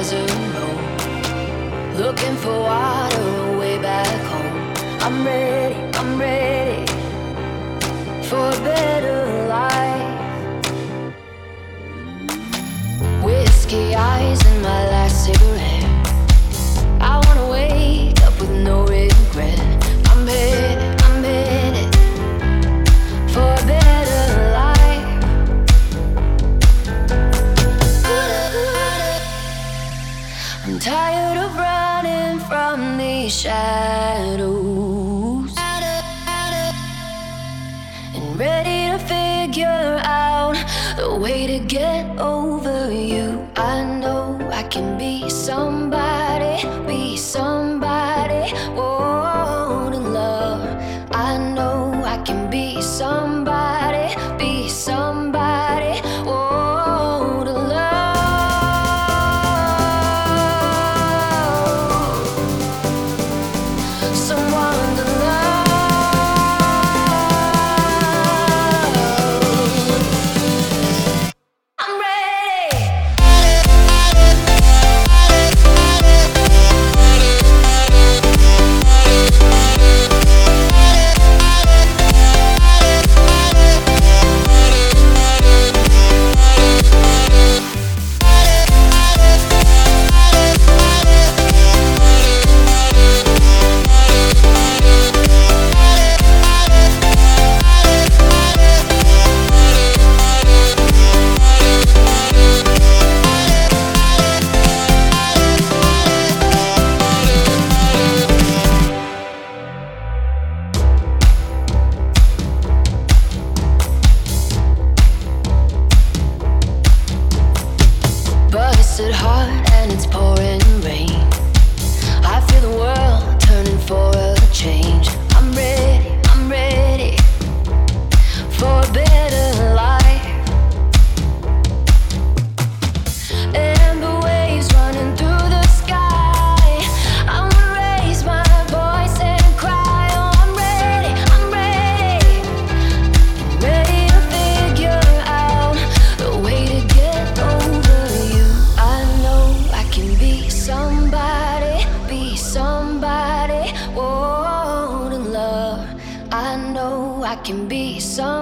desert road, looking for water way back home. I'm ready for a better life. Whiskey eyes and my last cigarette. I wanna wake up with no regret. I'm headed for a better life. I'm tired of running from these shadows and ready to figure out the way to get over you. I know I can be somebody, whoa, to love. I know I can be somebody, whoa, to love. Someone to love. I'm ready. Busted heart and it's pouring rain. I feel the world turning for a change. I'm ready for a better life. And the waves running through the sky. I wanna raise my voice and cry. Oh, I'm ready to figure out the way to get over you. I know I can be somebody, whoa, to love. I know I can be somebody.